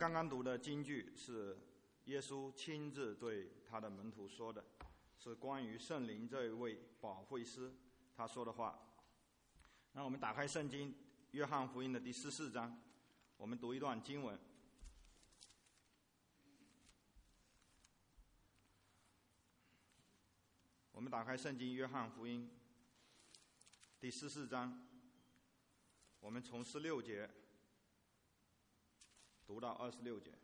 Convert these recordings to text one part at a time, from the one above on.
刚刚读的经句是耶稣亲自对他的门徒说的，是关于圣灵这一位保惠师他说的话。让我们打开圣经约翰福音的第14章，我们读一段经文。我们打开圣经约翰福音第14章，我们从16节读到26节。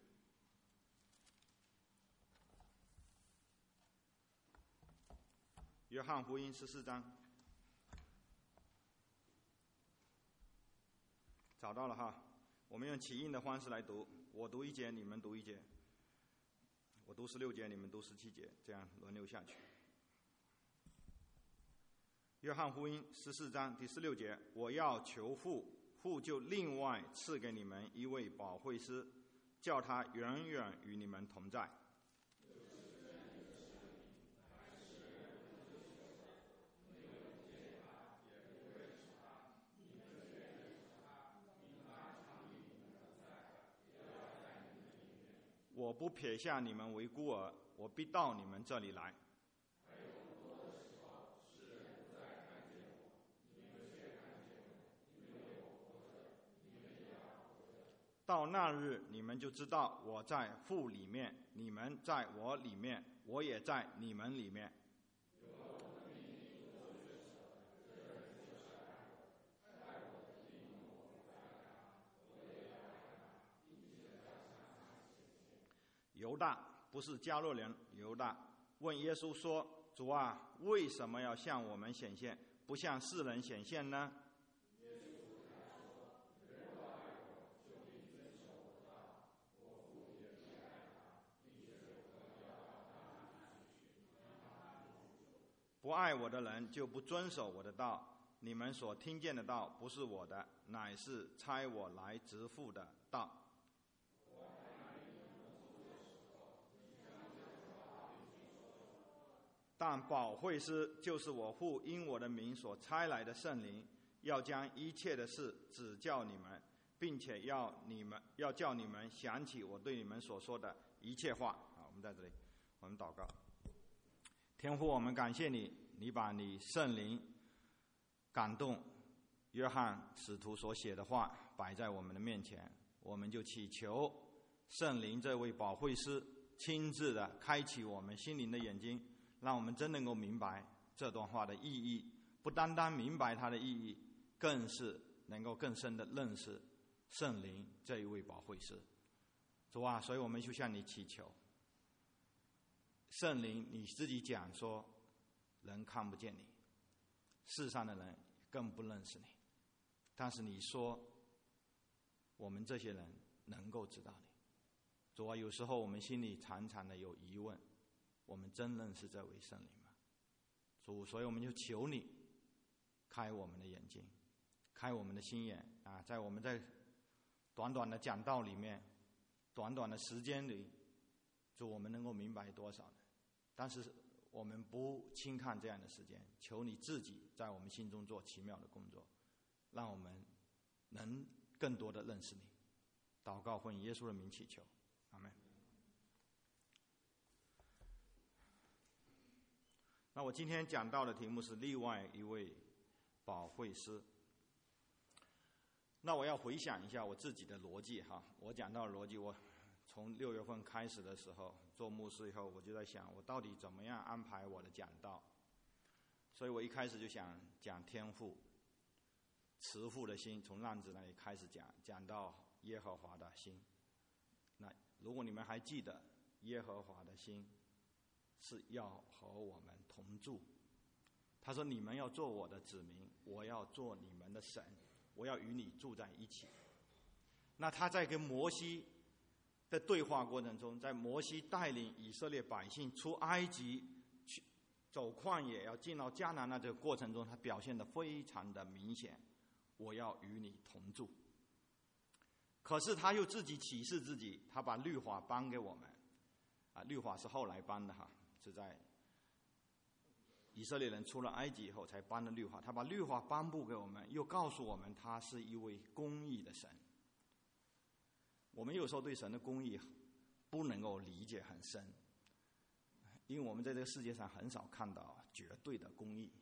约翰福音14章，找到了哈。我们用起印的方式来读，我读一节，你们读一节；我读16节，你们读17节，这样轮流下去。约翰福音14章第16节，我要求父，父就另外赐给你们一位保惠师，叫他永远与你们同在。我不撇下你们为孤儿，我必到你们这里来。到那日，你们就知道我在父里面，你们在我里面，我也在你们里面。犹大不是加略人犹大，问耶稣说：“主啊，为什么要向我们显现，不向世人显现呢？”不爱我的人就不遵守我的道，你们所听见的道不是我的，乃是差我来直付的道。但保惠师就是我父因我的名所差来的圣灵，要将一切的事指教你们，并且要叫你们想起我对你们所说的一切话。好，我们在这里，我们祷告。天父，我们感谢你，你把你圣灵感动约翰使徒所写的话摆在我们的面前，我们就祈求圣灵这位保惠师亲自的开启我们心灵的眼睛，让我们真能够明白这段话的意义，不单单明白它的意义，更是能够更深的认识圣灵这一位保惠师。主啊，所以我们就向你祈求，圣灵你自己讲说，人看不见你，世上的人更不认识你，但是你说我们这些人能够知道你。主啊，有时候我们心里常常的有疑问，我们真认识这位圣灵吗？主，所以我们就求你开我们的眼睛，开我们的心眼啊！在我们在短短的讲道里面，短短的时间里，主，我们能够明白多少呢？但是我们不轻看这样的时间，求你自己在我们心中做奇妙的工作，让我们能更多的认识你。祷告奉耶稣的名祈求，阿们。那我今天讲到的题目是另外一位保惠师。那我要回想一下我自己的逻辑哈，我讲到的逻辑，我从6月份开始的时候做牧师以后，我就在想我到底怎么样安排我的讲道。所以我一开始就想讲天父慈父的心，从浪子那里开始讲到耶和华的心。那如果你们还记得，耶和华的心是要和我们同住。他说，你们要做我的子民，我要做你们的神，我要与你住在一起。那他在跟摩西的对话过程中，在摩西带领以色列百姓出埃及去走旷野要进到迦南那这个过程中，他表现得非常的明显，我要与你同住。可是他又自己启示自己，他把律法颁给我们啊，律法是后来颁的哈，是在以色列人出了埃及以后才颁的律法。他把律法颁布给我们，又告诉我们他是一位公义的神。 我们有时候对神的公义不能够理解很深，因为我们在这个世界上很少看到绝对的公义。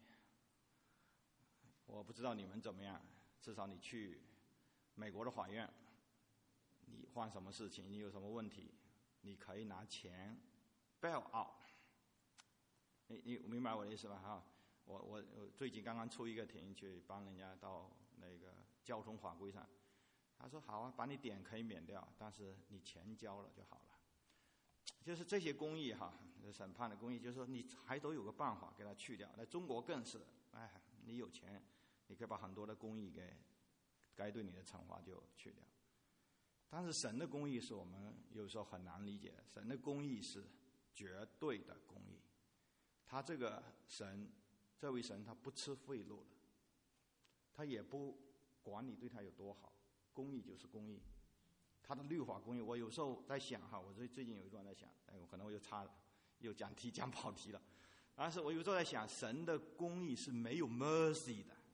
我不知道你们怎么样，至少你去美国的法院，你犯什么事情，你有什么问题，你可以拿钱 bail out。你明白我的意思吧？哈，我最近刚刚出一个庭去帮人家到那个交通法规上，他说好啊，把你点可以免掉，但是你钱交了就好了。就是这些公义哈，审判的公义，就是说你还都有个办法给它去掉。在中国更是，你有钱，你可以把很多的公义给该对你的惩罚就去掉。但是神的公义是我们有时候很难理解的，神的公义是绝对的公义。他这个神，这位神他不吃贿赂的，他也不管你对他有多好，公义就是公义。他的律法公义，我有时候在想哈，我最近有一段在想，可能我又讲跑题了。但是我有时候在想，神的公义是没有 mercy 的，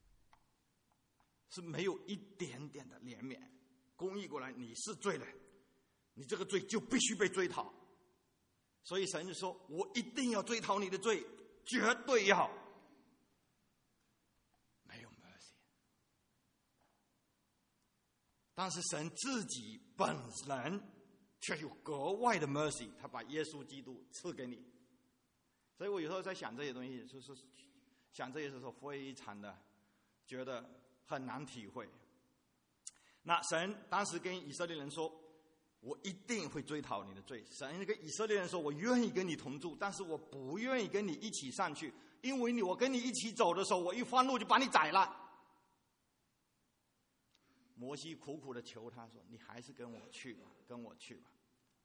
是没有一点点的怜悯。公义过来，你是罪人，你这个罪就必须被追讨。所以神就说，我一定要追讨你的罪，绝对要。没有 mercy。但是神自己本人却有格外的 mercy， 他把耶稣基督赐给你。所以我有时候在想这些东西，就是想这些时候非常的觉得很难体会。那神当时跟以色列人说，我一定会追讨你的罪。神跟以色列人说，我愿意跟你同住，但是我不愿意跟你一起上去，因为我跟你一起走的时候，我一翻路就把你宰了。摩西苦苦的求他说，你还是跟我去吧，跟我去吧。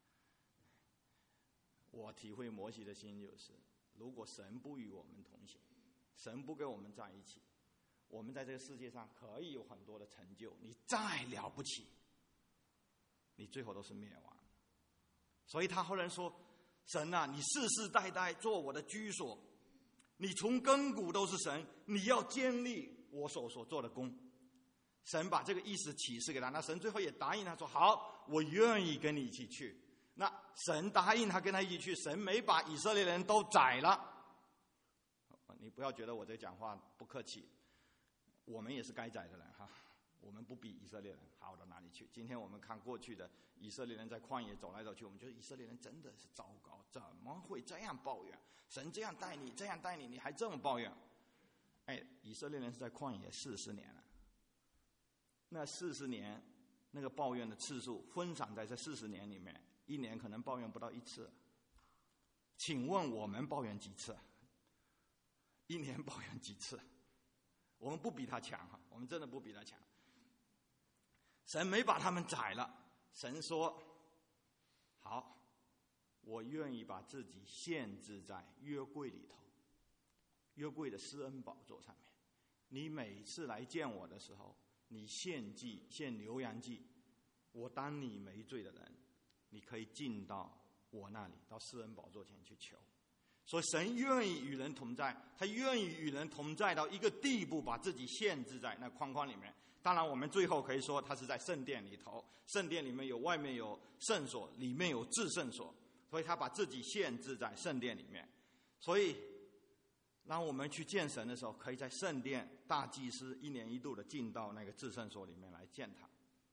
我体会摩西的心就是，如果神不与我们同行，神不跟我们在一起，我们在这个世界上可以有很多的成就，你再了不起，你最后都是灭亡。所以他后来说，神啊，你世世代代做我的居所，你从亘古都是神，你要坚立我所做的功。神把这个意思启示给他，那神最后也答应他说，好，我愿意跟你一起去。那神答应他跟他一起去，神没把以色列人都宰了。你不要觉得我这讲话不客气，我们也是该宰的人哈，我们不比以色列人好到哪里去。今天我们看过去的以色列人在旷野走来走去，我们觉得以色列人真的是糟糕，怎么会这样抱怨？神这样带你，这样带你，你还这么抱怨？以色列人是在旷野40年了，那40年那个抱怨的次数分散在这40年里面，一年可能抱怨不到1次。请问我们抱怨几次？一年抱怨几次？我们不比他强哈，我们真的不比他强。神没把他们宰了，神说，好，我愿意把自己限制在约柜里头，约柜的施恩宝座上面。你每次来见我的时候，你献祭献牛羊祭，我当你没罪的人，你可以进到我那里，到施恩宝座前去求。所以神愿意与人同在，他愿意与人同在到一个地步，把自己限制在那框框里面。当然我们最后可以说他是在圣殿里头，圣殿里面有外面有圣所，里面有至圣所，所以他把自己限制在圣殿里面。所以当我们去见神的时候，可以在圣殿大祭司1年1度的进到那个至圣所里面来见他。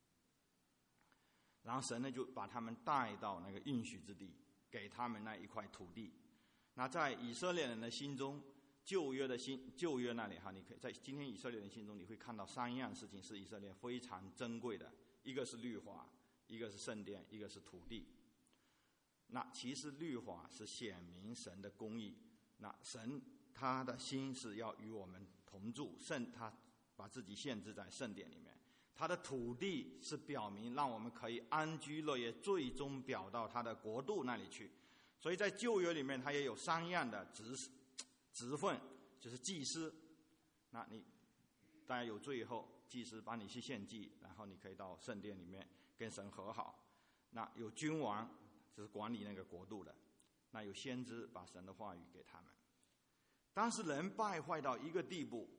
然后神呢就把他们带到那个应许之地，给他们那一块土地。那在以色列人的心中，旧约那里哈，你可以在今天以色列人心中，你会看到3样事情是以色列非常珍贵的，一个是律法，一个是圣殿，一个是土地。那其实律法是显明神的公义，那神他的心是要与我们同住，他把自己限制在圣殿里面。他的土地是表明让我们可以安居乐业，最终表到他的国度那里去。所以在旧约里面，他也有3样的职分，就是祭司。那你大家有罪以后，祭司帮你去献祭，然后你可以到圣殿里面跟神和好。那有君王，就是管理那个国度的。那有先知，把神的话语给他们。当时人败坏到一个地步，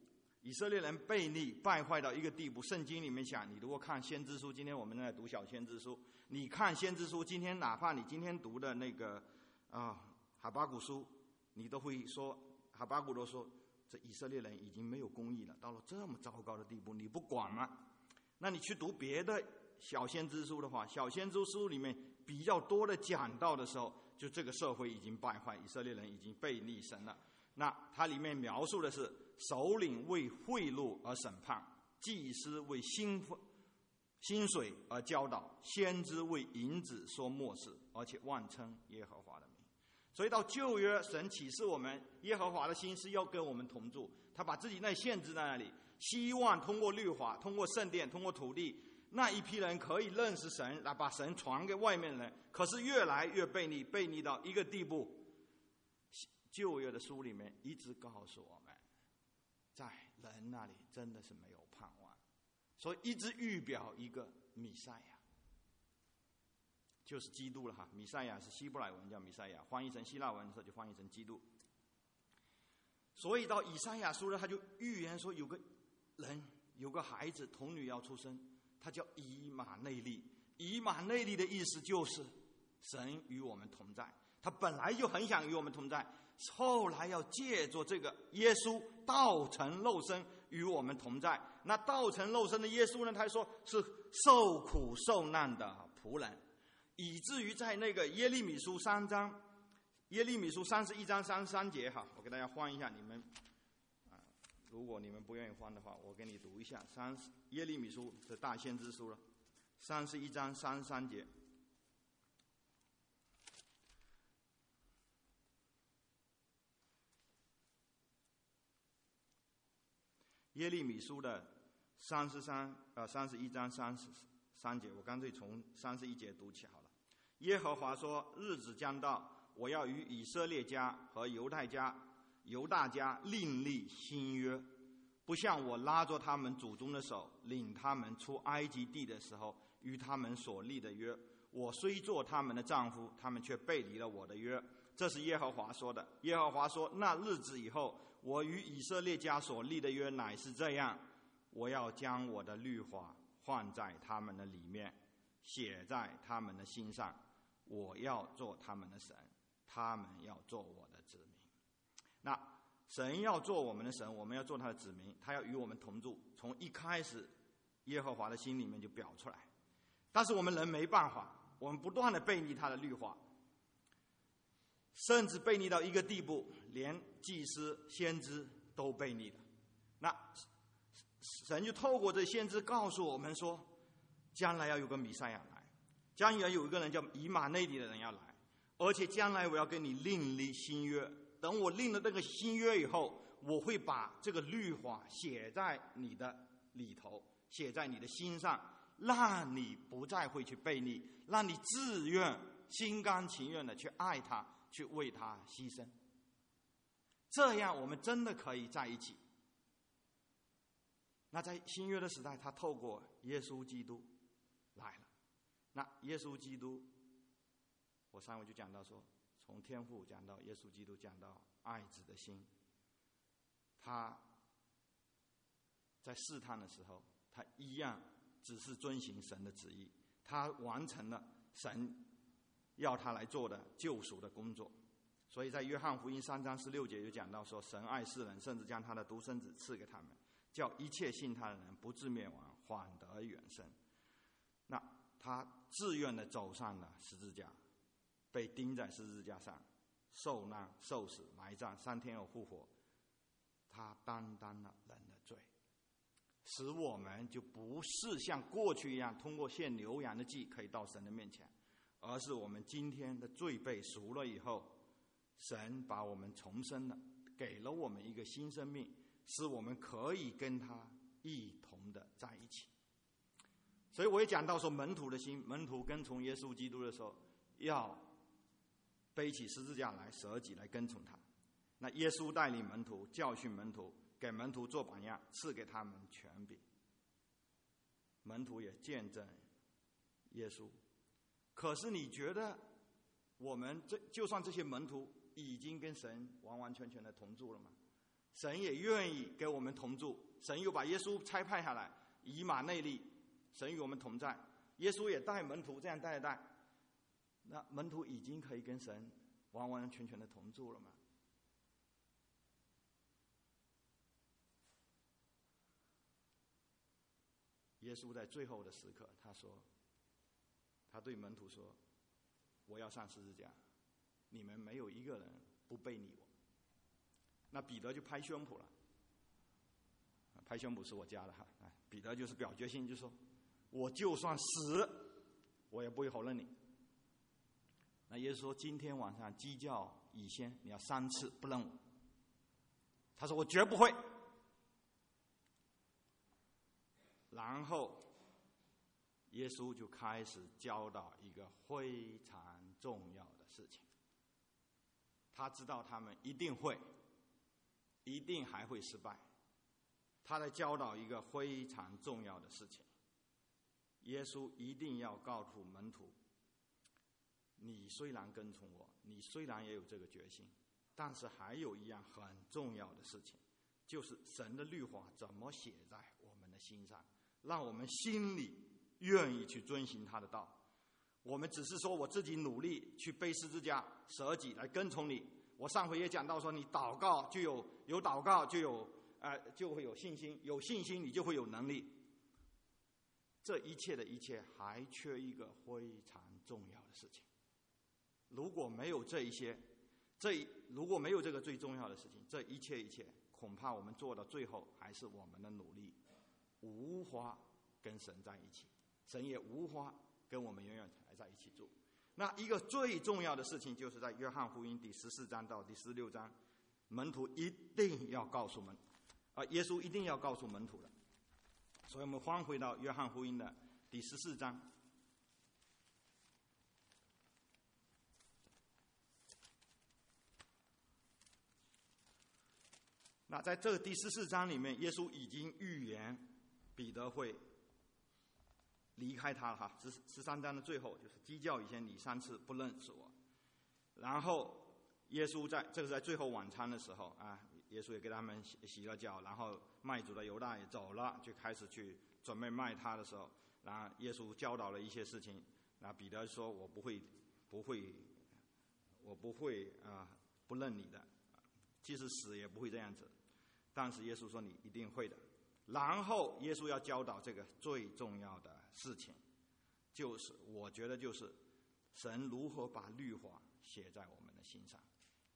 以色列人悖逆败坏到一个地步，圣经里面讲，你如果看先知书，今天我们在读小先知书，你看先知书，今天哪怕你今天读的那个哈巴谷书，你都会说，哈巴谷都说，这以色列人已经没有公义了，到了这么糟糕的地步，你不管吗？那你去读别的小先知书的话，小先知书里面比较多的讲到的时候，就这个社会已经败坏，以色列人已经背逆神了。那它里面描述的是首领为贿赂而审判，祭司为薪水而教导，先知为银子说末世，而且妄称耶和华的名。所以到旧约，神启示我们耶和华的心是要跟我们同住，他把自己那限制在那里，希望通过律法，通过圣殿，通过土地，那一批人可以认识神，来把神传给外面的人。可是越来越悖逆到一个地步，旧约的书里面一直告诉我们，在人那里真的是没有盼望，所以一直预表一个弥赛亚，就是基督了哈。弥赛亚是希伯来文叫弥赛亚，翻译成希腊文的时候就翻译成基督。所以到以赛亚书呢，他就预言说有个人，有个孩子，童女要出生，他叫以马内利。以马内利的意思就是神与我们同在，他本来就很想与我们同在，后来要借着这个耶稣道成肉身与我们同在。那道成肉身的耶稣呢，他说是受苦受难的仆人，以至于在那个耶利米书31章33节哈，我给大家翻一下，你们如果你们不愿意翻的话，我给你读一下耶利米书的大先知书了，31章33节。耶利米书的31章33节，我干脆从31节读起好了。耶和华说：日子将到，我要与以色列家和犹大家另立新约，不像我拉着他们祖宗的手，领他们出埃及地的时候与他们所立的约。我虽做他们的丈夫，他们却背离了我的约。这是耶和华说的。耶和华说：那日子以后，我与以色列家所立的约乃是这样，我要将我的律法放在他们的里面，写在他们的心上。我要做他们的神，他们要做我的子民。那神要做我们的神，我们要做他的子民，他要与我们同住。从一开始，耶和华的心里面就表出来。但是我们人没办法，我们不断的背逆他的律法，甚至背逆到一个地步，连祭司先知都背逆了。那神就透过这先知告诉我们说，将来要有个弥赛亚来，将来有一个人叫以马内利的人要来，而且将来我要跟你另立新约。等我立了这个新约以后，我会把这个律法写在你的里头，写在你的心上，让你不再会去背逆，让你自愿心甘情愿的去爱他，去为他牺牲。这样我们真的可以在一起。那在新约的时代，他透过耶稣基督来了。那耶稣基督，我上回就讲到说，从天父讲到耶稣基督，讲到爱子的心，他在试探的时候，他一样只是遵行神的旨意，他完成了神要他来做的救赎的工作。所以在约翰福音3章16节就讲到说，神爱世人，甚至将他的独生子赐给他们，叫一切信他的人不至灭亡，反得永生。那他自愿的走上了十字架，被钉在十字架上，受难、受死、埋葬，3天后复活。他担当了人的罪，使我们就不是像过去一样通过献牛羊的祭可以到神的面前，而是我们今天的罪被赎了以后，神把我们重生了，给了我们一个新生命，使我们可以跟他一同的在一起。所以我也讲到说，门徒的心，门徒跟从耶稣基督的时候，要背起十字架来，舍己来跟从他。那耶稣带领门徒，教训门徒，给门徒做榜样，赐给他们权柄。门徒也见证耶稣。可是你觉得我们就算这些门徒已经跟神完完全全的同住了吗？神也愿意给我们同住， 神又把耶稣差派下来，以马内利，神与我们同在。耶稣也带门徒这样带，那门徒已经可以跟神完完全全的同住了吗？耶稣在最后的时刻，他对门徒说：“我要上十字架，你们没有一个人不背逆我。”那彼得就拍胸脯了，拍胸脯是我加的哈。彼得就是表决心，就说：“我就算死，我也不会否认你。”那耶稣说：“今天晚上鸡叫以先，你要3次不认我。”他说：“我绝不会。”然后耶稣就开始教导一个非常重要的事情。他知道他们一定还会失败。他在教导一个非常重要的事情。耶稣一定要告诉门徒，你虽然跟从我，你虽然也有这个决心，但是还有一样很重要的事情，就是神的律法怎么写在我们的心上，让我们心里愿意去遵行他的道。我们只是说我自己努力去背十字架舍己来跟从你。我上回也讲到说，你祷告就有祷告就会有信心，有信心你就会有能力。这一切的一切还缺一个非常重要的事情。如果没有这一些，如果没有这个最重要的事情，这一切恐怕我们做到最后还是我们的努力无法跟神在一起，神也无法跟我们永远在一起住。那一个最重要的事情，就是在约翰福音第14章到第16章，门徒一定要告诉耶稣一定要告诉门徒的。所以我们翻回到约翰福音的第14章。那在这第14章里面，耶稣已经预言彼得会离开他了哈。13章的最后就是鸡叫以前你3次不认识我。然后耶稣这个在最后晚餐的时候啊，耶稣也给他们洗了脚，然后卖主的犹大也走了，就开始去准备卖他的时候，然后耶稣教导了一些事情。那彼得说：“我不会不认你的，即使死也不会这样子。”但是耶稣说：“你一定会的。”然后耶稣要教导这个最重要的事情，我觉得就是神如何把律法写在我们的心上，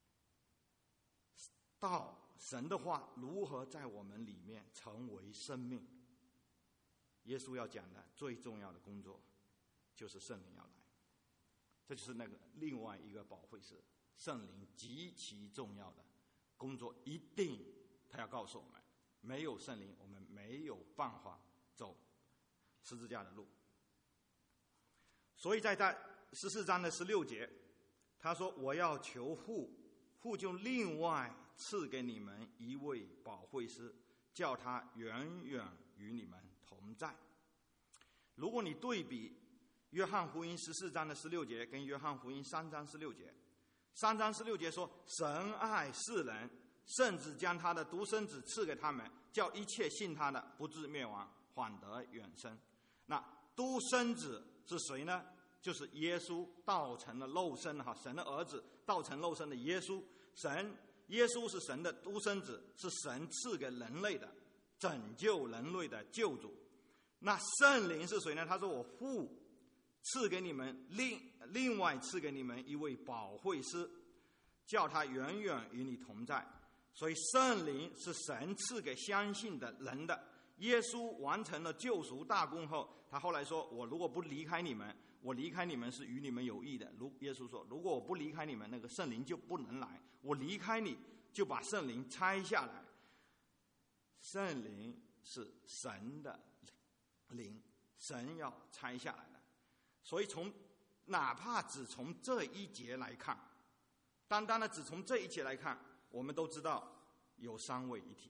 神的话如何在我们里面成为生命。耶稣要讲的最重要的工作就是圣灵要来，这就是那个另外一个保惠师，圣灵极其重要的工作，一定他要告诉我们，没有圣灵我们没有办法走十字架的路。所以在14章的16节，他说：“我要求父，父就另外赐给你们一位保惠师，叫他远远与你们同在。”如果你对比约翰福音14章的16节跟约翰福音3章16节，3章16节说：“神爱世人，甚至将他的独生子赐给他们，叫一切信他的不至灭亡，反得永生。”那独生子是谁呢？就是耶稣道成了肉身哈，神的儿子道成肉身的耶稣。耶稣是神的独生子，是神赐给人类的拯救人类的救主。那圣灵是谁呢？他说：“我父赐给你们另外赐给你们一位保惠师，叫他远远与你同在。”所以圣灵是神赐给相信的人的。耶稣完成了救赎大功后，他后来说：“我如果不离开你们，我离开你们是与你们有益的。”耶稣说：“如果我不离开你们，那个圣灵就不能来。我离开你，就把圣灵拆下来。”圣灵是神的灵，神要拆下来的。所以哪怕只从这一节来看，单单的只从这一节来看，我们都知道有三位一体。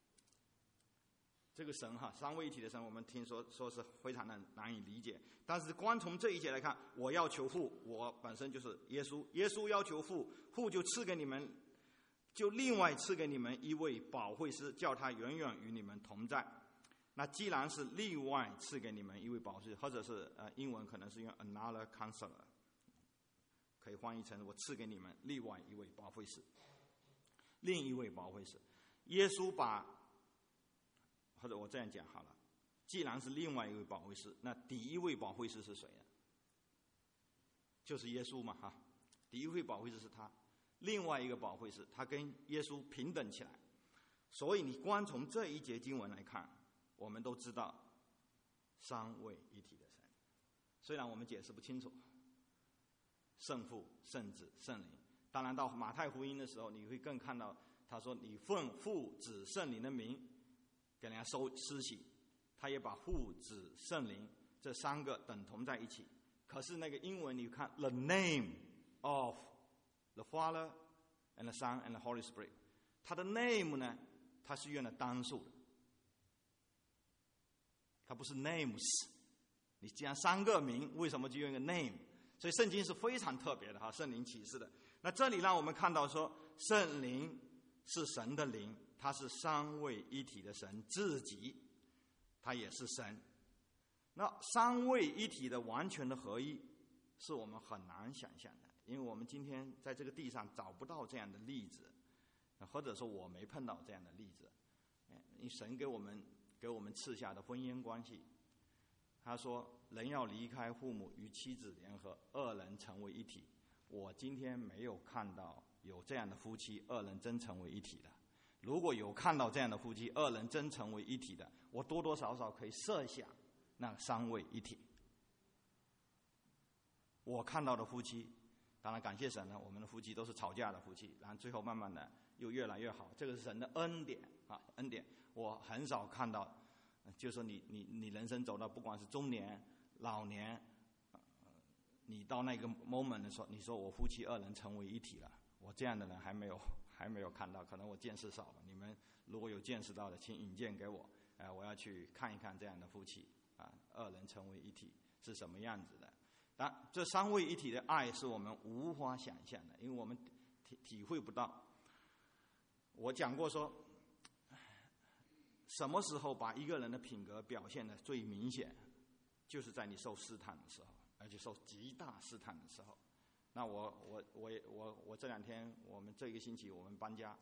这个神三位一体的神，我们听说是非常的难以理解。但是光从这一节来看，我要求父，我本身就是耶稣，耶稣要求父，父就赐给你们就另外赐给你们一位保惠师，叫他永远与你们同在。那既然是另外赐给你们一位保惠师，或者是英文可能是用 another counselor， 可以翻译成我赐给你们另外一位保惠师，另一位保惠师。耶稣把，或者我这样讲好了，既然是另外一位保惠师，那第一位保惠师是谁呢？就是耶稣嘛，哈，第一位保惠师是他，另外一个保惠师他跟耶稣平等起来。所以你光从这一节经文来看，我们都知道三位一体的神。虽然我们解释不清楚，圣父、圣子、圣灵。当然到马太福音的时候，你会更看到他说你奉父子圣灵的名给人家施洗，他也把父子圣灵这三个等同在一起。可是那个英文你看 the name of the Father and the Son and the Holy Spirit， 他的 name 呢，他是用了单数的，他不是 names。你既然三个名，为什么就用一个 name？ 所以圣经是非常特别的哈，圣灵启示的。那这里让我们看到说，圣灵是神的灵，他是三位一体的神自己，他也是神。那三位一体的完全的合一，是我们很难想象的，因为我们今天在这个地上找不到这样的例子，或者说我没碰到这样的例子。神给我们赐下的婚姻关系，他说人要离开父母与妻子联合，二人成为一体。我今天没有看到有这样的夫妻二人真成为一体的。如果有看到这样的夫妻二人真成为一体的，我多多少少可以设想那三位一体。我看到的夫妻，当然感谢神呢，我们的夫妻都是吵架的夫妻，然后最后慢慢的又越来越好，这个是神的恩典啊，恩典。我很少看到，就是说你人生走到不管是中年、老年，你到那个 moment 的时候，你说我夫妻二人成为一体了，我这样的人还没有看到，可能我见识少了。你们如果有见识到的，请引荐给我，我要去看一看这样的夫妻啊，二人成为一体是什么样子的。但这三位一体的爱是我们无法想象的，因为我们体会不到。我讲过说，什么时候把一个人的品格表现得最明显，就是在你受试探的时候，而且受极大试探的时候。那我这两天，我们这一个星期我们搬家，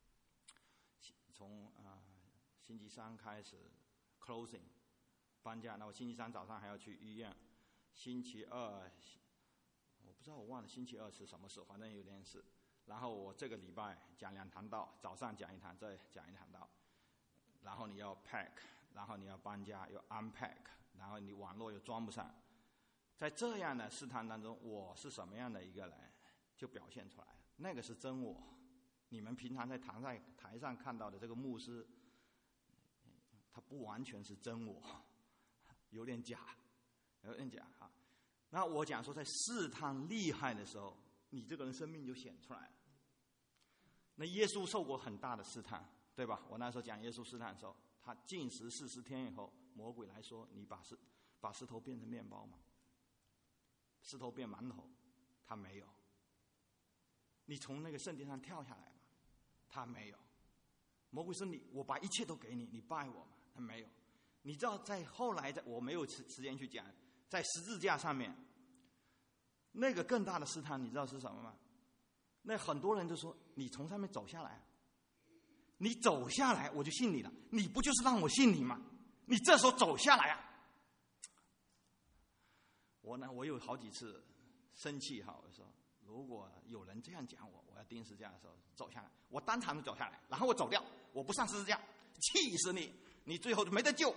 从星期三开始 closing 搬家，那我星期三早上还要去医院，星期二我不知道，我忘了星期二是什么事，反正有点事。然后我这个礼拜讲2堂道，早上讲1堂，再讲1堂道。然后你要 pack， 然后你要搬家，又 unpack， 然后你网络又装不上。在这样的试探当中，我是什么样的一个人，就表现出来了。那个是真我。你们平常在台上看到的这个牧师，他不完全是真我，有点假哈。那我讲说，在试探厉害的时候，你这个人生命就显出来了。那耶稣受过很大的试探，对吧？我那时候讲耶稣试探的时候，他禁食40天以后，魔鬼来说：“你把石头变成面包吗？石头变馒头？”他没有。你从那个圣殿上跳下来吗？他没有。魔鬼说：“我把一切都给你，你拜我吗？”他没有。你知道，在后来，我没有时间去讲，在十字架上面，那个更大的试探，你知道是什么吗？那很多人就说：“你从上面走下来。”你走下来，我就信你了。你不就是让我信你吗？你这时候走下来啊！我有好几次生气哈，我说如果有人这样讲我要钉十字架的时候走下来，我当场就走下来，然后我走掉，我不上十字架，气死你！你最后就没得救。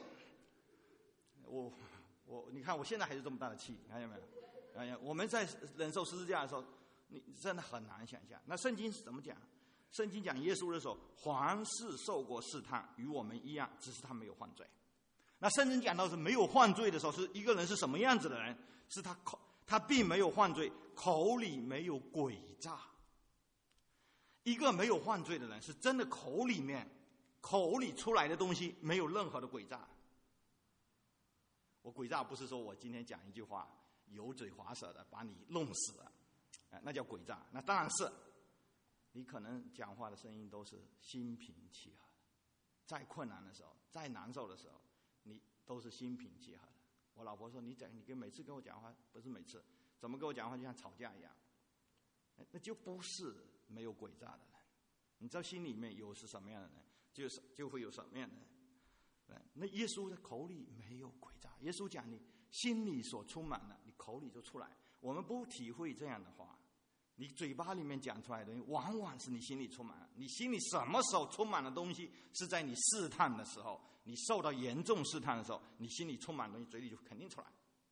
你看我现在还是这么大的气，看见没有？哎呀，我们在忍受十字架的时候，你真的很难想象。那圣经是怎么讲？圣经讲耶稣的时候，凡是受过试探，与我们一样，只是他没有犯罪。那圣经讲到是没有犯罪的时候，是一个人是什么样子的人？是他并没有犯罪，口里没有诡诈。一个没有犯罪的人，是真的口里出来的东西没有任何的诡诈。我诡诈不是说我今天讲一句话油嘴滑舌的把你弄死了，那叫诡诈。那当然是你可能讲话的声音都是心平气和的，再困难的时候，再难受的时候，你都是心平气和的。我老婆说你每次跟我讲话，不是每次，怎么跟我讲话就像吵架一样，那就不是没有诡诈的人。你知道心里面有是什么样的人，就会有什么样的人。那耶稣的口里没有诡诈，耶稣讲你心里所充满的，你口里就出来。我们不体会这样的话，你嘴巴里面讲出来的东西，往往是你心里充满了。你心里什么时候充满的东西，是在你试探的时候，你受到严重试探的时候，你心里充满的东西，嘴里就肯定出来。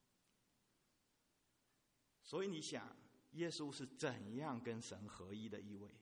所以你想，耶稣是怎样跟神合一的一位？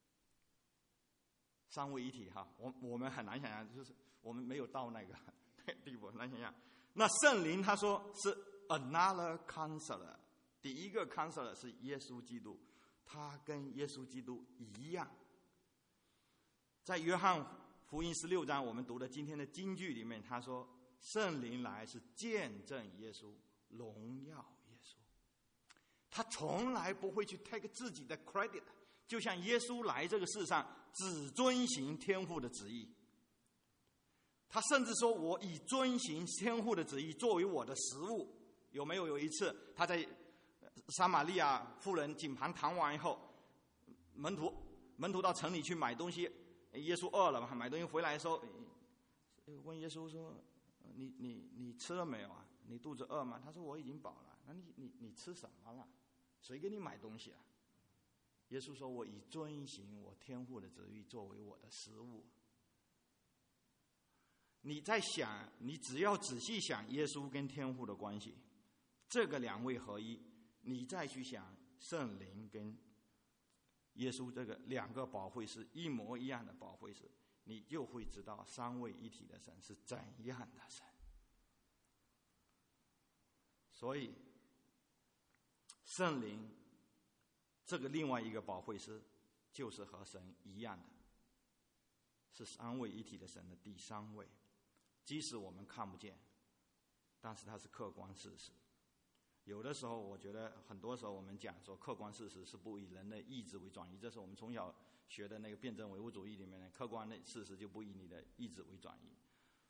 三位一体哈，我们很难想象，就是我们没有到那个地步，很难想象。那圣灵他说是 another counselor， 第一个 counselor 是耶稣基督，他跟耶稣基督一样。在约翰福音16章我们读的今天的金句里面，他说圣灵来是见证耶稣，荣耀耶稣。他从来不会去 take 自己的 credit， 就像耶稣来这个世上只遵行天父的旨意。他甚至说我以遵行天父的旨意作为我的食物。有没有一次他在撒玛利亚妇人井旁谈完以后，门徒到城里去买东西，耶稣饿了嘛，买东西回来的时候问耶稣说你吃了没有啊？你肚子饿吗？他说我已经饱了。那你吃什么了？谁给你买东西啊？耶稣说我以遵行我天父的旨意作为我的食物。你在想，你只要仔细想耶稣跟天父的关系，这个两位合一，你再去想圣灵跟耶稣这个两个保惠师一模一样的保惠师，你就会知道三位一体的神是怎样的神。所以圣灵这个另外一个保惠师就是和神一样的，是三位一体的神的第三位。即使我们看不见，但是它是客观事实。有的时候我觉得很多时候我们讲说客观事实是不以人的意志为转移，这是我们从小学的那个辩证唯物主义里面的客观的事实就不以你的意志为转移。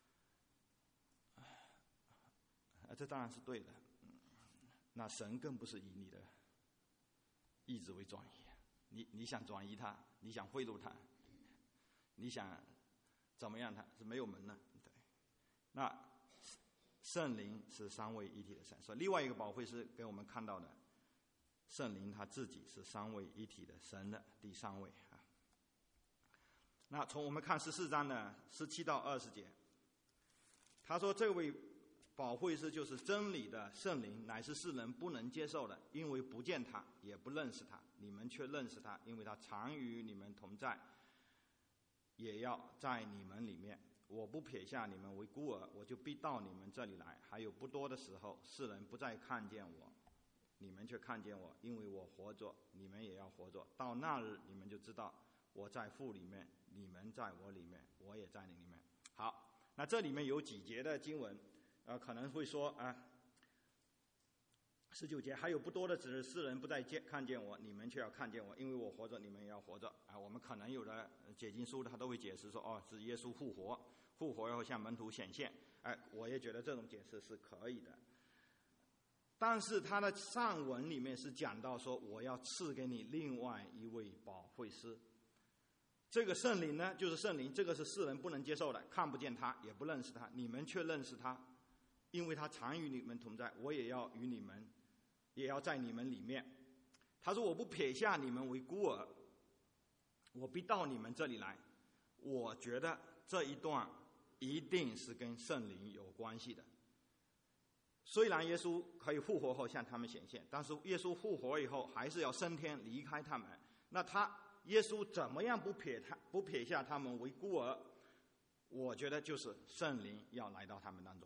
这当然是对的。那神更不是以你的意志为转移，你想转移他，你想贿赂他，你想怎么样他是没有门的。对，那圣灵是三位一体的神，所以另外一个保惠师给我们看到的，圣灵他自己是三位一体的神的第三位啊。那从我们看14章的17到20节，他说这位保惠师就是真理的圣灵，乃是世人不能接受的，因为不见他，也不认识他。你们却认识他，因为他常与你们同在，也要在你们里面。我不撇下你们为孤儿，我就必到你们这里来。还有不多的时候，世人不再看见我，你们却看见我，因为我活着，你们也要活着。到那日，你们就知道我在父里面，你们在我里面，我也在你里面。好，那这里面有几节的经文可能会说19节，还有不多的指日，世人不再看见我，你们却要看见我，因为我活着，你们也要活着。我们可能有的解经书他都会解释说，是耶稣复活以后向门徒显现。我也觉得这种解释是可以的。但是他的上文里面是讲到说，我要赐给你另外一位保惠师。这个圣灵呢，就是圣灵，这个是世人不能接受的，看不见他，也不认识他，你们却认识他，因为他常与你们同在，我也要与你们，也要在你们里面。他说我不撇下你们为孤儿，我必到你们这里来。我觉得这一段一定是跟圣灵有关系的。虽然耶稣可以复活后向他们显现，但是耶稣复活以后还是要升天离开他们。那耶稣怎么样不撇下他们为孤儿？我觉得就是圣灵要来到他们当中。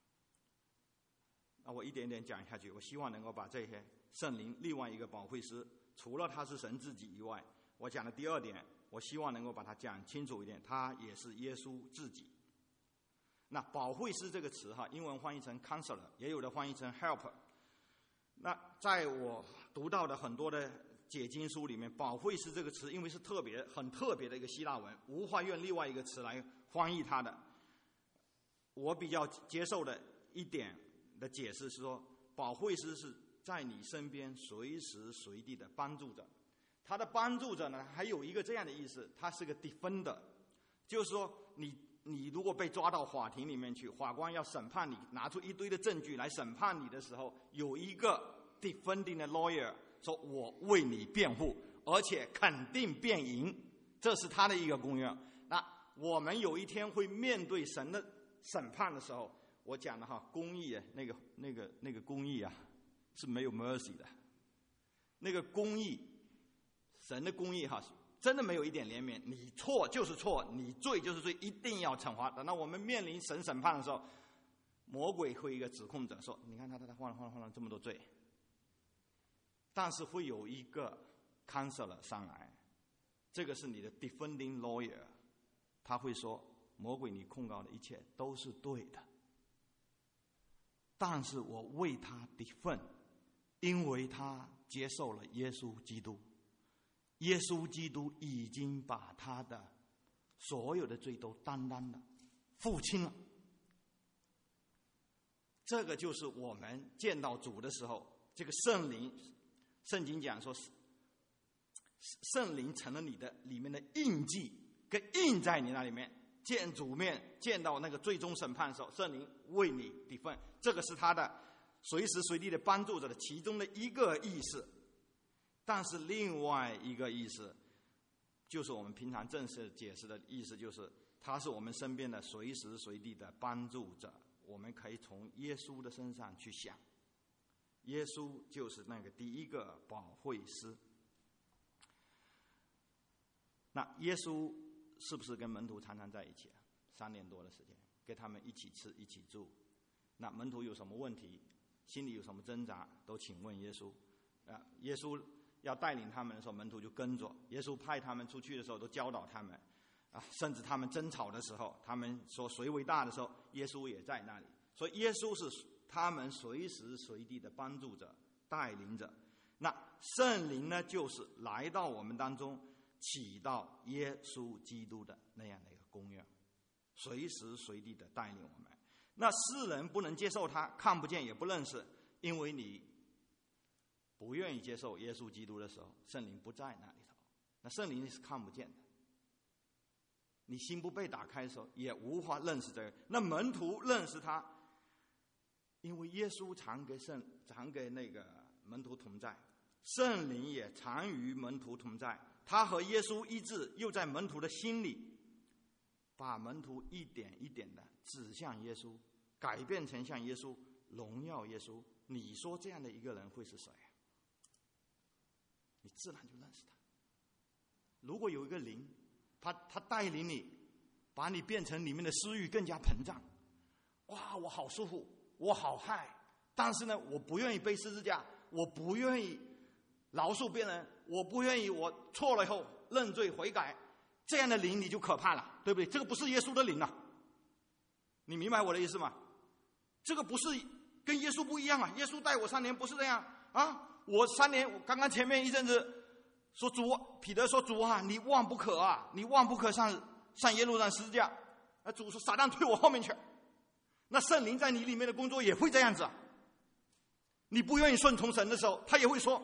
我一点点讲下去，我希望能够把这些圣灵另外一个保惠师，除了他是神自己以外，我讲的第二点，我希望能够把它讲清楚一点，他也是耶稣自己。那保惠师这个词英文翻译成 counselor， 也有的翻译成 helper。那在我读到的很多的解经书里面，保惠师这个词因为是很特别的一个希腊文，无法用另外一个词来翻译它的。我比较接受的一点的解释是说，保惠师是在你身边随时随地的帮助者。他的帮助者呢，还有一个这样的意思，他是个 defender， 就是说你如果被抓到法庭里面去，法官要审判你，拿出一堆的证据来审判你的时候，有一个 defending 的 lawyer 说我为你辩护，而且肯定辩赢，这是他的一个功用。那我们有一天会面对神的审判的时候，我讲的公义啊，那个公义啊是没有 mercy 的，那个公义，神的公义真的没有一点怜悯，你错就是错，你罪就是罪，一定要惩罚。等到我们面临神审判的时候，魔鬼会一个指控者说：“你看他犯了这么多罪。”但是会有一个 counselor 上来，这个是你的 defending lawyer， 他会说：“魔鬼，你控告的一切都是对的，但是我为他 defend， 因为他接受了耶稣基督。”耶稣基督已经把他的所有的罪都担当的付清了。这个就是我们见到主的时候，这个圣灵，圣经讲说，圣灵成了你的里面的印记，跟印在你那里面。见主面，见到那个最终审判的时候，圣灵为你defend，这个是他的随时随地的帮助者的其中的一个意思。但是另外一个意思，就是我们平常正式解释的意思，就是他是我们身边的随时随地的帮助者。我们可以从耶稣的身上去想，耶稣就是那个第一个保惠师。那耶稣是不是跟门徒常常在一起3年多的时间，跟他们一起吃一起住？那门徒有什么问题，心里有什么挣扎，都请问耶稣。耶稣要带领他们的时候，门徒就跟着。耶稣派他们出去的时候，都教导他们。甚至他们争吵的时候，他们说谁为大的时候，耶稣也在那里。所以耶稣是他们随时随地的帮助者、带领者。那圣灵呢，就是来到我们当中，起到耶稣基督的那样的一个功用，随时随地的带领我们。那世人不能接受他，看不见也不认识，因为你不愿意接受耶稣基督的时候，圣灵不在那里头，那圣灵是看不见的。你心不被打开的时候，也无法认识这个。那门徒认识他，因为耶稣常给那个门徒同在，圣灵也常与门徒同在。他和耶稣一致，又在门徒的心里，把门徒一点一点的指向耶稣，改变成像耶稣，荣耀耶稣。你说这样的一个人会是谁？你自然就认识他。如果有一个灵，他带领你，把你变成里面的私欲更加膨胀，哇，我好舒服，我好嗨，但是呢，我不愿意背十字架，我不愿意饶恕别人，我不愿意我错了以后认罪悔改，这样的灵你就可怕了，对不对？这个不是耶稣的灵啊，你明白我的意思吗？这个不是跟耶稣不一样啊，耶稣带我3年不是这样啊。我3年，我刚刚前面一阵子说主，彼得说主啊，你万不可啊，你万不可上耶路撒冷十字架。那主说撒旦退我后面去。那圣灵在你里面的工作也会这样子啊。你不愿意顺从神的时候，他也会说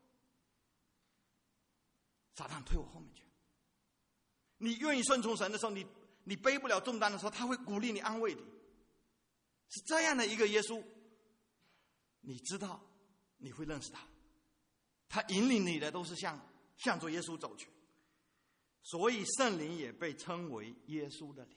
撒旦退我后面去。你愿意顺从神的时候，你背不了重担的时候，他会鼓励你安慰你。是这样的一个耶稣，你知道你会认识他，他引领你的都是向着耶稣走去，所以圣灵也被称为耶稣的灵。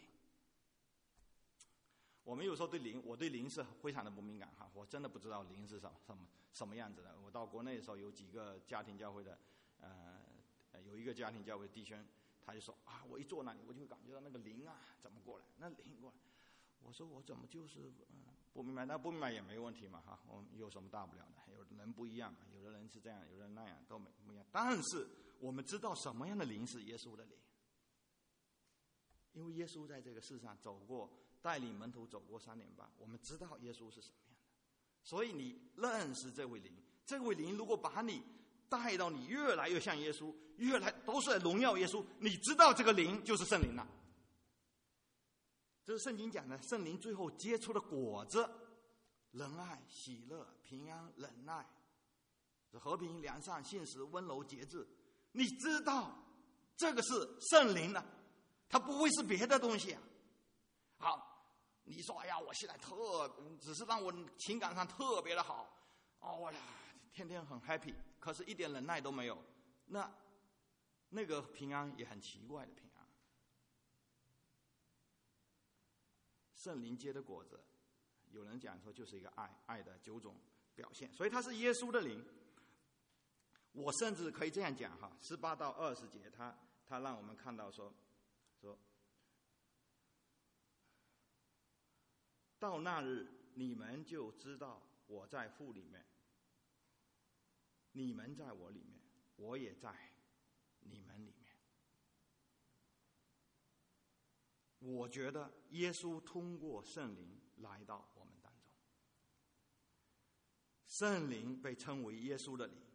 我们有时候我对灵是非常的不敏感哈，我真的不知道灵是什么样子的。我到国内的时候，有几个家庭教会的，有一个家庭教会的弟兄，他就说啊，我一坐那里，我就会感觉到那个灵啊怎么过来，那灵过来。我说我怎么就是不明白？那不明白也没问题嘛哈，我们有什么大不了的？有的人不一样，有的人是这样，有的人那样，都不一样。但是我们知道什么样的灵是耶稣的灵，因为耶稣在这个世上走过，带领门徒走过3年半，我们知道耶稣是什么样的。所以你认识这位灵，这位灵如果把你带到你越来越像耶稣，越来都是在荣耀耶稣。你知道这个灵就是圣灵了。这是圣经讲的，圣灵最后结出的果子：仁爱、喜乐、平安、忍耐、和平、良善、信实、温柔、节制。你知道这个是圣灵了，它不会是别的东西啊。好，你说哎呀，我现在只是让我情感上特别的好，我天天很 happy， 可是一点忍耐都没有，那个平安也很奇怪的平安。圣灵结的果子，有人讲说就是一个爱的9种表现，所以它是耶稣的灵。我甚至可以这样讲哈，18到20节，他让我们看到说，到那日你们就知道我在父里面，你们在我里面，我也在你们里面。我觉得耶稣通过圣灵来到我们当中，圣灵被称为耶稣的灵。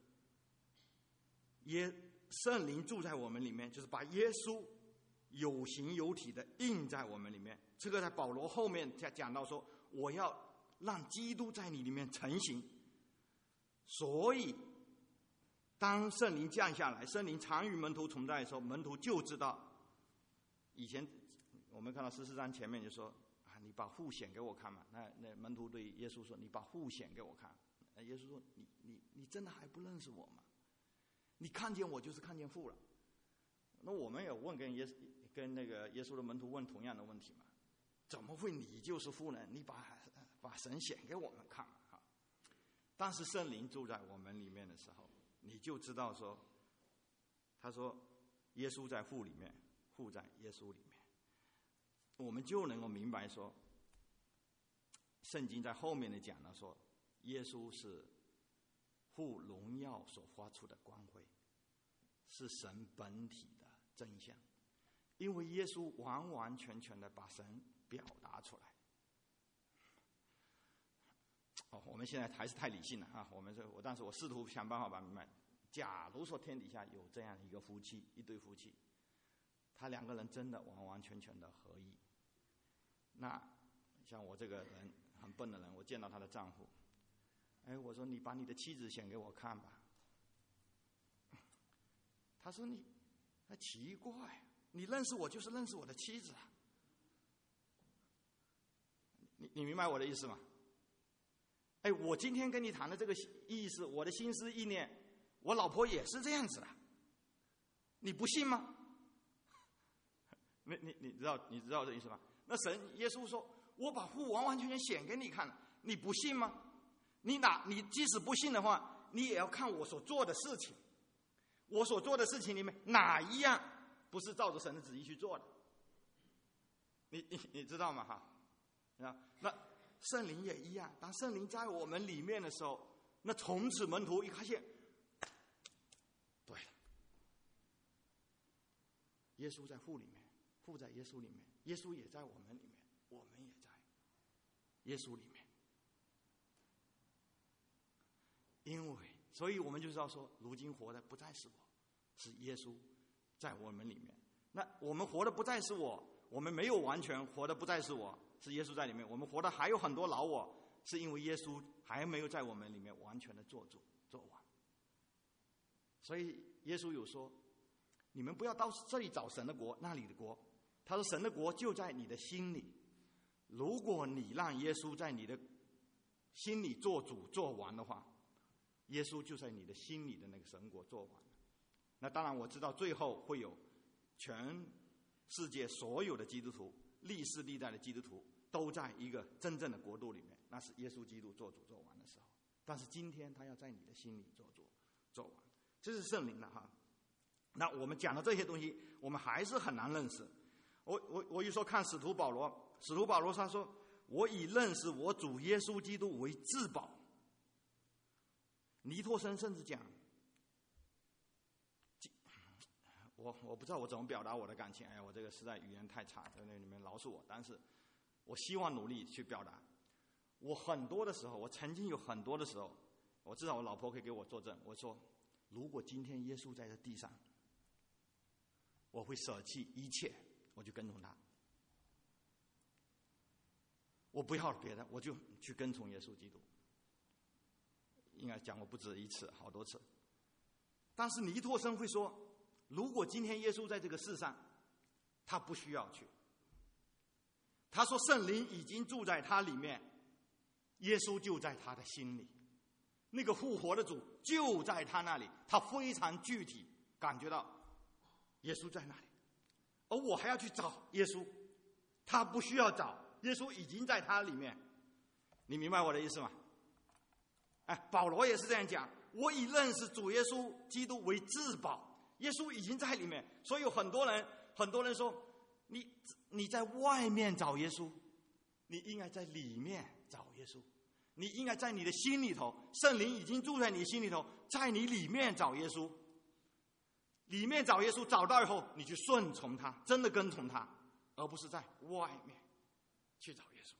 圣灵住在我们里面，就是把耶稣有形有体的印在我们里面。这个在保罗后面讲到说，我要让基督在你里面成形。所以当圣灵降下来，圣灵常与门徒同在的时候，门徒就知道。以前我们看到14章前面就说你把父显给我看嘛。那门徒对耶稣说，你把父显给我看。耶稣说，你真的还不认识我吗？你看见我就是看见父了。那我们也问跟那个耶稣的门徒问同样的问题嘛？怎么会你就是父呢？你把神显给我们看嘛。当时圣灵住在我们里面的时候，你就知道说，他说耶稣在父里面，父在耶稣里面，我们就能够明白说，圣经在后面的讲了说，耶稣是父荣耀所发出的光辉，是神本体的真相。因为耶稣完完全全的把神表达出来。我们现在还是太理性了啊！但是我试图想办法把明白。假如说天底下有这样一个夫妻，一对夫妻，他2个人真的完完全全的合一，那像我这个人很笨的人，我见到她的丈夫，我说你把你的妻子显给我看吧。他说你奇怪，你认识我就是认识我的妻子啊。你明白我的意思吗？我今天跟你谈的这个意思，我的心思意念，我老婆也是这样子的，你不信吗？你知道这意思吗？那耶稣说，我把父完完全全显给你看了，你不信吗？你即使不信的话，你也要看我所做的事情。我所做的事情里面哪一样不是照着神的旨意去做的？你知道吗？那圣灵也一样，当圣灵在我们里面的时候，那从此门徒一发现，对了，耶稣在父里面，父在耶稣里面，耶稣也在我们里面，我们也在耶稣里面。所以我们就知道说，如今活的不再是我，是耶稣在我们里面。那我们活的不再是我，我们没有完全活的不再是我，是耶稣在里面。我们活的还有很多老我，是因为耶稣还没有在我们里面完全的做完。所以耶稣有说，你们不要到这里找神的国，那里的国。他说神的国就在你的心里。如果你让耶稣在你的心里做主做完的话，耶稣就在你的心里的那个神国做完了。那当然我知道最后会有全世界所有的基督徒，历世历代的基督徒都在一个真正的国度里面，那是耶稣基督做主做完的时候。但是今天他要在你的心里做主做完，这是圣灵的哈。那我们讲的这些东西，我们还是很难认识。我一说看使徒保罗他说，我以认识我主耶稣基督为至宝。尼托生甚至讲，我不知道我怎么表达我的感情，我这个实在语言太差，在那里面饶恕我。但是我希望努力去表达。我曾经有很多的时候，我至少我老婆可以给我作证，我说如果今天耶稣在这地上，我会舍弃一切，我就跟从他。我不要别的，我就去跟从耶稣基督。应该讲过不止一次，好多次。但是尼托生会说，如果今天耶稣在这个世上，他不需要去。他说圣灵已经住在他里面，耶稣就在他的心里，那个复活的主就在他那里，他非常具体感觉到耶稣在那里，而我还要去找耶稣，他不需要找，耶稣已经在他里面。你明白我的意思吗？保罗也是这样讲，我以认识主耶稣基督为至宝，耶稣已经在里面。所以有很多人说，你在外面找耶稣，你应该在里面找耶稣，你应该在你的心里头，圣灵已经住在你心里头，在你里面找耶稣，里面找耶稣，找到以后你去顺从他，真的跟从他，而不是在外面去找耶稣。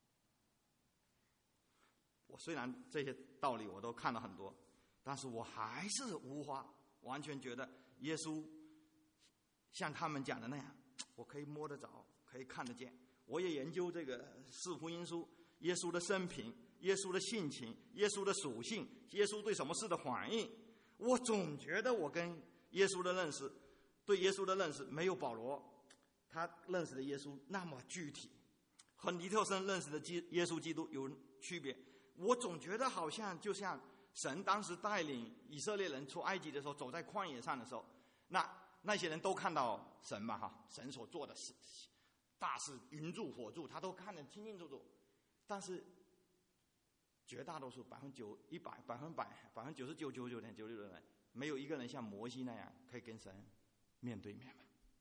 我虽然这些道理我都看了很多，但是我还是无法完全觉得耶稣像他们讲的那样，我可以摸得着，可以看得见。我也研究这个四福音书，耶稣的生平，耶稣的性情，耶稣的属性，耶稣对什么事的反应，我总觉得我跟耶稣的认识，对耶稣的认识没有保罗他认识的耶稣那么具体，和尼特生认识的耶稣基督有区别。我总觉得好像就像神当时带领以色列人出埃及的时候，走在旷野上的时候，那些人都看到神嘛，神所做的事大事，云柱火柱，他都看得清清楚楚。但是绝大多数99.99%的人，没有一个人像摩西那样可以跟神面对面嘛，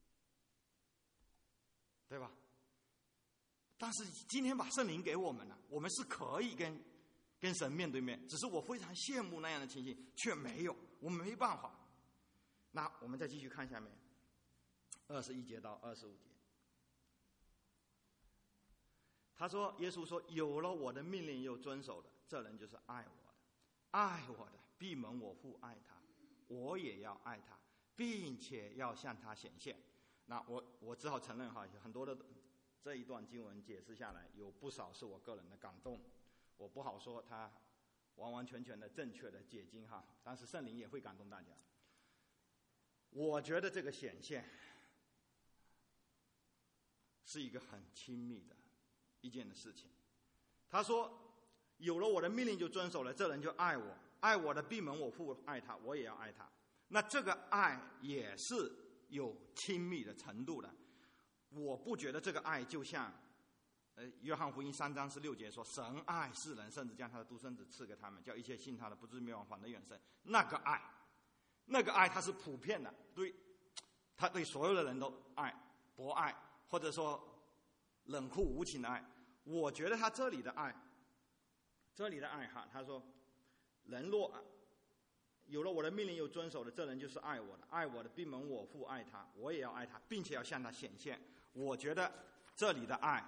对吧？但是今天把圣灵给我们了，我们是可以跟神面对面，只是我非常羡慕那样的情形，却没有，我们没办法。那我们再继续看下面21节到25节。他说，耶稣说，有了我的命令又遵守的，这人就是爱我的，爱我的必蒙我父爱他，我也要爱他，并且要向他显现。那我只好承认有很多的这一段经文解释下来，有不少是我个人的感动，我不好说它完完全全的正确的解经但是圣灵也会感动大家。我觉得这个显现是一个很亲密的一件的事情。他说，有了我的命令就遵守了，这人就爱我，爱我的必蒙我父爱他，我也要爱他。那这个爱也是有亲密的程度的。我不觉得这个爱就像约翰福音3章16节说，神爱世人，甚至将他的独生子赐给他们，叫一切信他的不至灭亡，反得永生。那个爱它是普遍的，他对所有的人都爱，博爱，或者说冷酷无情的爱。我觉得他这里的爱他说，人若有了我的命令又遵守的，这人就是爱我的，爱我的必蒙我父爱他，我也要爱他，并且要向他显现。我觉得这里的爱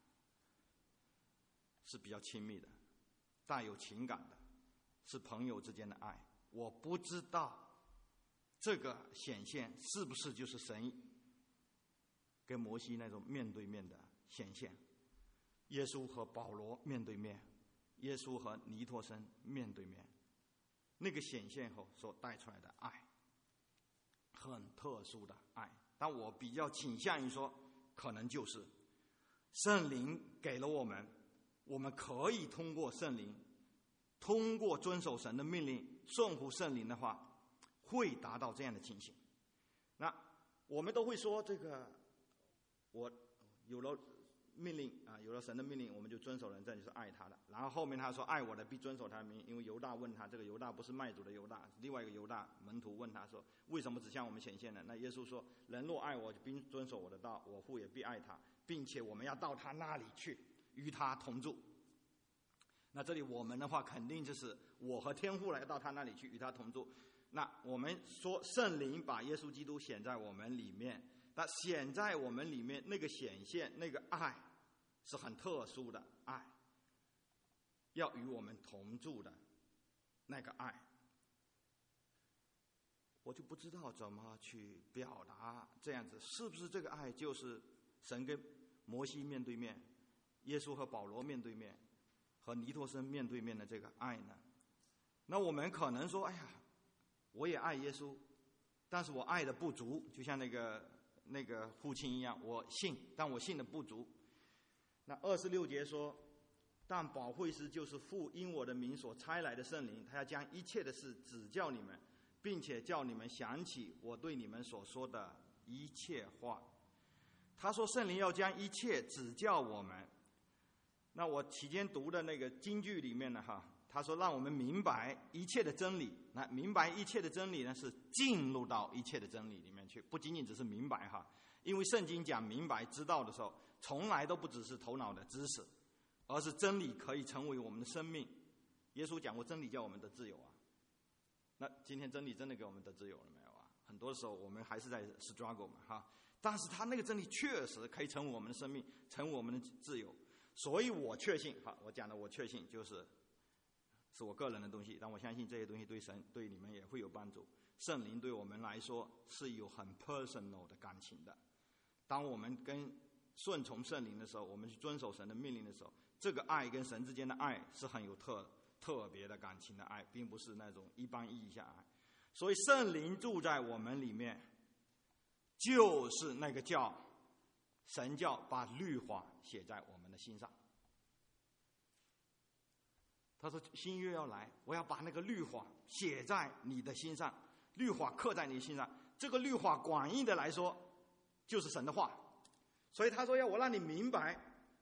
是比较亲密的，带有情感的，是朋友之间的爱。我不知道这个显现是不是就是神跟摩西那种面对面的显现，耶稣和保罗面对面，耶稣和尼托生面对面，那个显现后所带出来的爱，很特殊的爱。但我比较倾向于说，可能就是圣灵给了我们可以通过圣灵，通过遵守神的命令，顺服圣灵的话，会达到这样的情形。那我们都会说，这个我有了命令有了神的命令，我们就遵守人，这就是爱他的。然后后面他说，爱我的必遵守他的命令。因为犹大问他，这个犹大不是卖主的犹大，另外一个犹大门徒问他说，为什么只向我们显现呢？那耶稣说，人若爱我，就必遵守我的道，我父也必爱他，并且我们要到他那里去，与他同住。那这里我们的话，肯定就是我和天父来到他那里去，与他同住。那我们说圣灵把耶稣基督显在我们里面，那显在我们里面那个显现，那个爱是很特殊的爱，要与我们同住的那个爱。 就不知道怎么去表达这样子，是不是这个爱就是神跟摩西面对面，耶稣和保罗面对面，和尼托生面对面的这个爱呢？那我们可能说，哎呀，我也爱耶稣，但是我爱的不足，就像那个父亲一样，我信，但我信的不足。那26节说，但保惠师就是父因我的名所差来的圣灵，他要将一切的事指教你们，并且叫你们想起我对你们所说的一切话。他说圣灵要将一切指教我们。那我期间读的那个京剧里面呢，他说让我们明白一切的真理。那明白一切的真理呢，是进入到一切的真理里面去，不仅仅只是明白因为圣经讲明白知道的时候，从来都不只是头脑的知识，而是真理可以成为我们的生命。耶稣讲过真理叫我们得自由那今天真理真的给我们得自由了没有很多时候我们还是在 struggle 嘛但是他那个真理确实可以成为我们的生命，成为我们的自由。所以我确信我讲的我确信是我个人的东西，但我相信这些东西对神对你们也会有帮助。圣灵对我们来说是有很 personal 的感情的。当我们跟顺从圣灵的时候，我们去遵守神的命令的时候，这个爱跟神之间的爱是很有特别的感情的爱，并不是那种一般意义下爱。所以圣灵住在我们里面，就是那个神教把律法写在我们的心上。他说新约要来，我要把那个律法写在你的心上，律法刻在你的心上。这个律法广义的来说就是神的话，所以他说要我让你明白，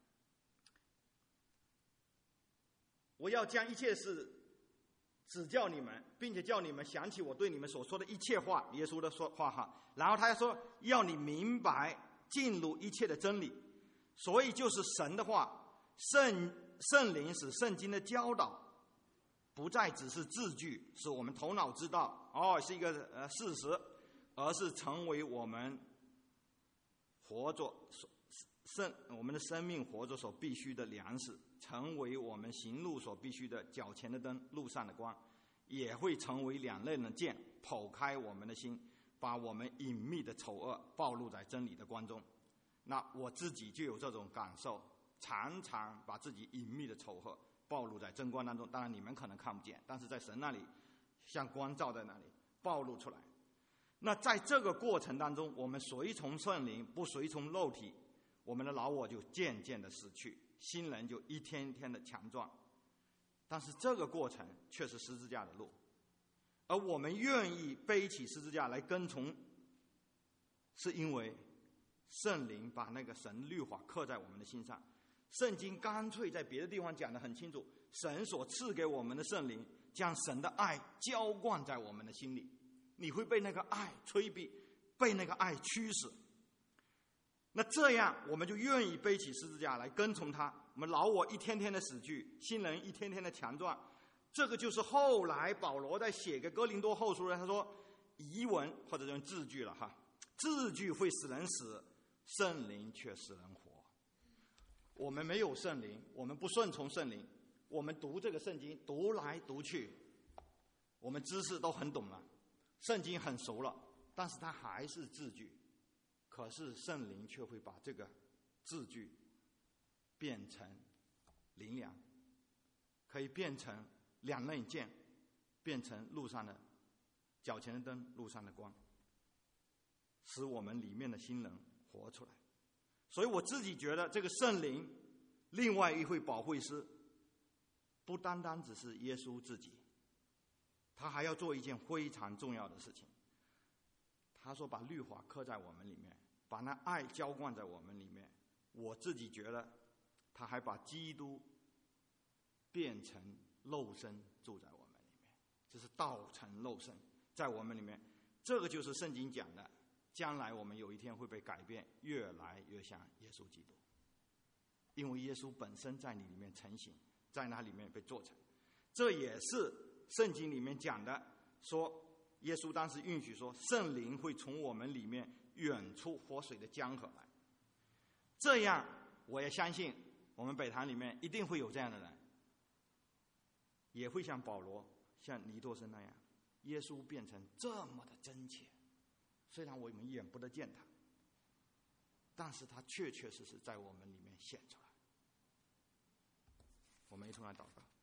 我要将一切事指教你们，并且叫你们想起我对你们所说的一切话，耶稣的话然后他说要你明白进入一切的真理。所以就是神的话，圣灵使圣经的教导不再只是字句，是我们头脑知道是一个事实，而是成为我们活着我们的生命活着所必须的粮食，成为我们行路所必须的脚前的灯，路上的光，也会成为两刃的剑，剖开我们的心，把我们隐秘的丑恶暴露在真理的光中。那我自己就有这种感受，常常把自己隐秘的丑恶暴露在真光当中。当然你们可能看不见，但是在神那里像光照在那里暴露出来。那在这个过程当中，我们随从圣灵，不随从肉体，我们的老我就渐渐的死去，新人就一天一天的强壮。但是这个过程却是十字架的路，而我们愿意背起十字架来跟从，是因为圣灵把那个神律法刻在我们的心上。圣经干脆在别的地方讲得很清楚，神所赐给我们的圣灵将神的爱浇灌在我们的心里，你会被那个爱催逼，被那个爱驱使。那这样我们就愿意背起十字架来跟从他，我们老我一天天的死去，新人一天天的强壮。这个就是后来保罗在写给哥林多后书，他说遗文或者用字句了字句会使人死，圣灵却使人活。我们没有圣灵，我们不顺从圣灵，我们读这个圣经读来读去，我们知识都很懂了，圣经很熟了，但是它还是字句。可是圣灵却会把这个字句变成灵粮，可以变成两刃剑，变成路上的脚前的灯，路上的光，使我们里面的新人活出来。所以我自己觉得这个圣灵另外一位保惠师不单单只是耶稣自己，他还要做一件非常重要的事情。他说把律法刻在我们里面，把那爱浇灌在我们里面。我自己觉得他还把基督变成肉身住在我们里面，就是道成肉身在我们里面。这个就是圣经讲的，将来我们有一天会被改变，越来越像耶稣基督，因为耶稣本身在你里面成型，在那里面被做成。这也是圣经里面讲的，说耶稣当时允许说圣灵会从我们里面涌出活水的江河来。这样我也相信我们北堂里面一定会有这样的人，也会像保罗像尼多生那样， 耶稣变成这么的真切，虽然我们眼不得见他，但是他确确实实在我们里面显出来。我们一同来祷告。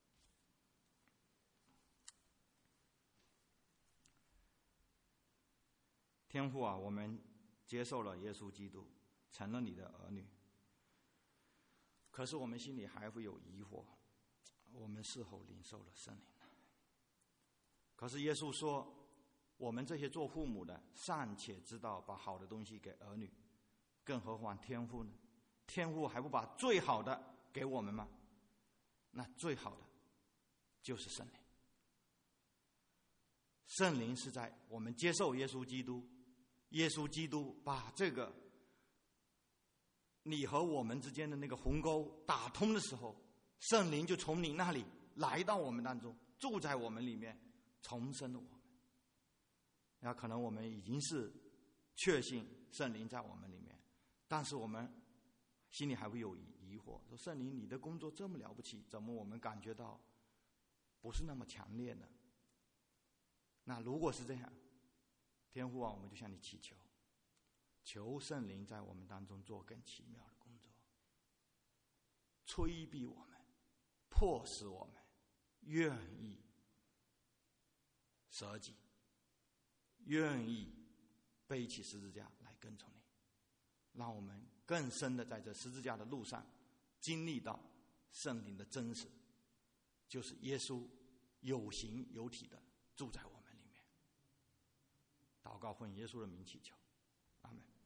天父啊，我们接受了耶稣基督，成了你的儿女，可是我们心里还会有疑惑，我们是否领受了圣灵呢？可是耶稣说，我们这些做父母的尚且知道把好的东西给儿女，更何况天父呢？天父还不把最好的给我们吗？那最好的就是圣灵。圣灵是在我们接受耶稣基督，耶稣基督把这个你和我们之间的那个鸿沟打通的时候，圣灵就从你那里来到我们当中，住在我们里面，重生了我们。那可能我们已经是确信圣灵在我们里面，但是我们心里还会有疑惑，说圣灵你的工作这么了不起，怎么我们感觉到不是那么强烈呢？那如果是这样，天父啊，我们就向你祈求，求圣灵在我们当中做更奇妙的工作，催逼我们，迫使我们愿意舍己，愿意背起十字架来跟从你，让我们更深的在这十字架的路上经历到圣灵的真实，就是耶稣有形有体的住在我们里面。祷告奉耶稣的名祈求，阿们。